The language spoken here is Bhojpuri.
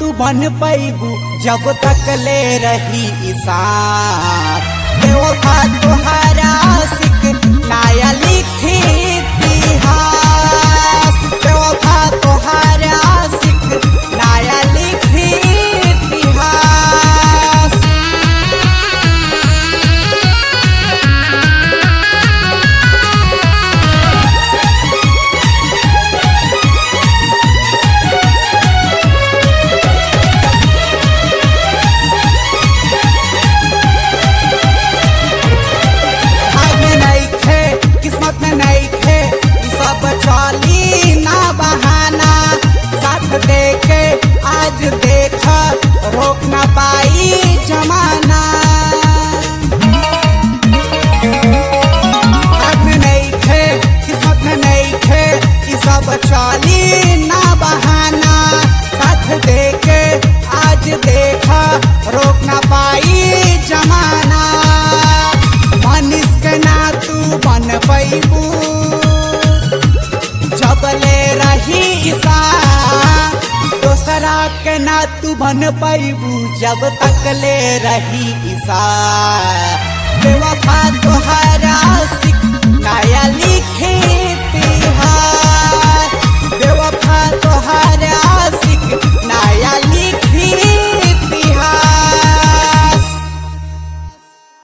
तू बन पैबू जब तक ले रही इसार। बेवफा तुहारा आशिक नया लिखी इतिहास। बेवफा तुहारा आशिक नया लिखी इतिहास। किस्मत में नहीं थे सब चली ना बहाना। साथ देखे आज देखा रोक ना पाई जमाना। हाथ में नहीं थे किस्मत में नहीं थे सब चली ना बहाना। साथ देखे आज देखा रोक ना पाई जमाना। मनीष के ना तू बन पैबू जब ले रही इसार। दोसरा के ना तू बन पैबू जब तक ले रही इसार। बेवफा तुहारा आशिक नया लिखे